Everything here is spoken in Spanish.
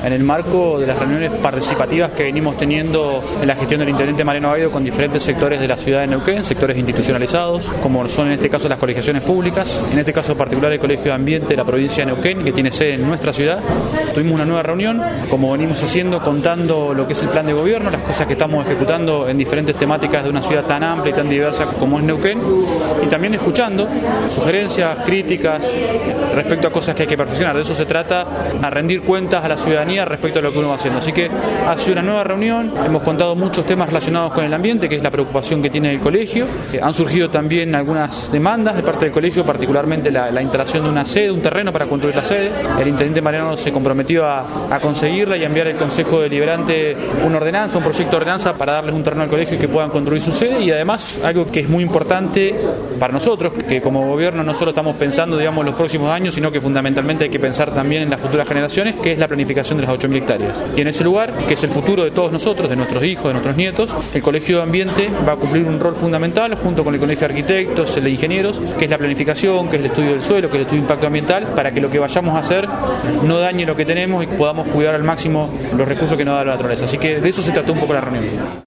en el marco de las reuniones participativas que venimos teniendo en la gestión del intendente Mariano Gaido con diferentes sectores de la ciudad de Neuquén, sectores institucionalizados, como son en este caso las colegiaciones públicas, en este caso particular el Colegio de Ambiente de la provincia de Neuquén, que tiene sede en nuestra ciudad. Tuvimos una nueva reunión, como venimos haciendo, contando lo que es el plan de gobierno, las cosas que estamos ejecutando en diferentes temáticas de una ciudad tan amplia y tan diversa como es Neuquén, y también escuchando sugerencias, críticas respecto a cosas que hay que perfeccionar. De eso se trata, a rendir cuentas a la ciudadanía respecto a lo que uno va haciendo. Así que ha sido una nueva reunión, hemos contado muchos temas relacionados con el ambiente, que es la preocupación que tiene el colegio. Han surgido también algunas demandas de parte del colegio, particularmente la instalación de una sede, un terreno para construir la sede. El intendente Mariano se comprometió a conseguirla y a enviar al Consejo Deliberante una ordenanza, un proyecto de ordenanza para darles un terreno al colegio y que puedan construir su sede. Y además, algo que es muy importante para nosotros, que como gobierno no solo estamos pensando, digamos, los próximos años, sino que fundamentalmente hay que pensar también en las futuras generaciones, que es la planificación de las 8.000 hectáreas. Y en ese lugar, que es el futuro de todos nosotros, de nuestros hijos, de nuestros nietos, el Colegio de Ambiente va a cumplir un rol fundamental junto con el Colegio de Arquitectos, el de Ingenieros, que es la planificación, que es el estudio del suelo, que es el estudio de impacto ambiental, para que lo que vayamos a hacer no dañe lo que tenemos y podamos cuidar al máximo los recursos que nos da la naturaleza. Así que de eso se trató un poco la reunión.